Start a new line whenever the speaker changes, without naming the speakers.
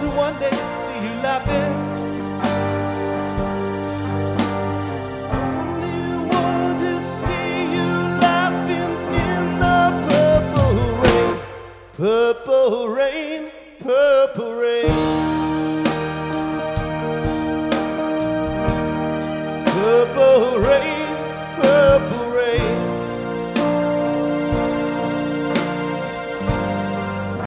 one day see you laughing. Only want to see you laughing in the purple rain, purple rain, purple rain, purple rain.